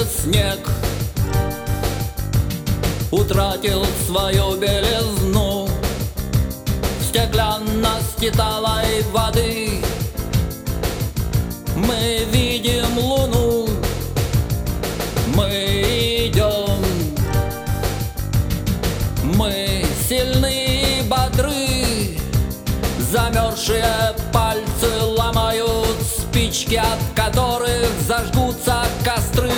снег утратил свою белизну в стеклянности талой воды. Мы видим луну, мы идем, мы сильны и бодры. Замерзшие пальцы ломают спички, от которых зажгутся костры.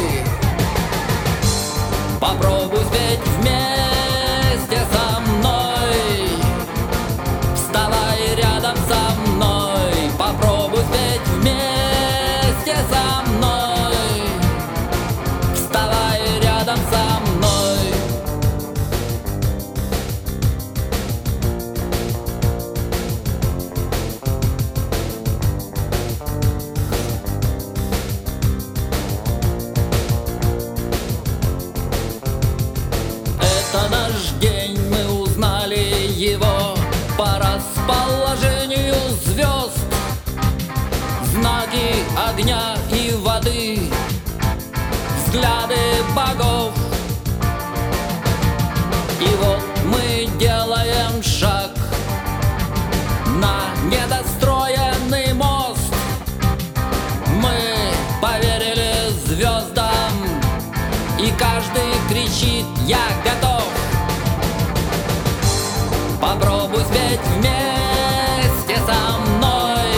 Попробуй спеть вместе со мной, вставай рядом со мной. Попробуй спеть вместе со мной, вставай рядом со мной. Это наш день, мы узнали его по расположению звезд. Знаки огня и воды, взгляды богов. И вот мы делаем шаг на недостроенный мост. Мы поверили звездам, и каждый кричит: я готов. Попробуй спеть вместе со мной,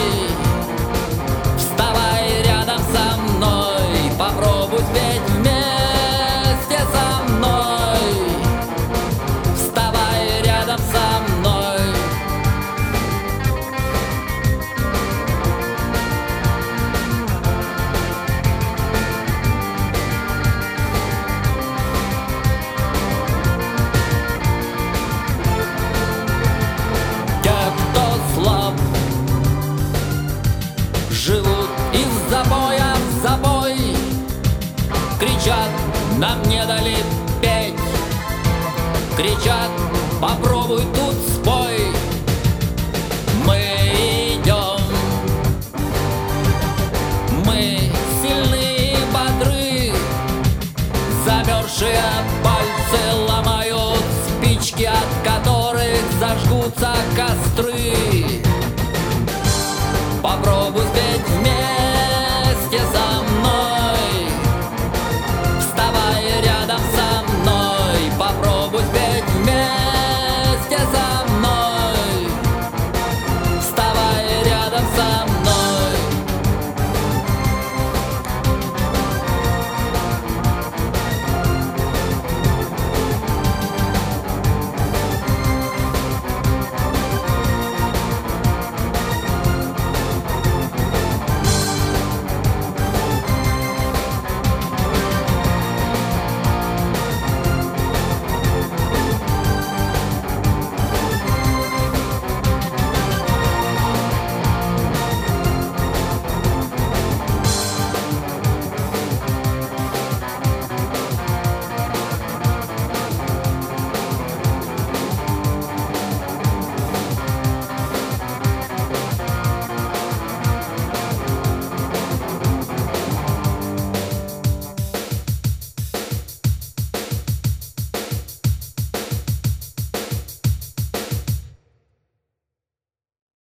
вставай рядом со мной. Попробуй спеть вместе со мной, вставай рядом со мной. Живут из забоя в забой, кричат: нам не дали петь. Кричат: попробуй тут.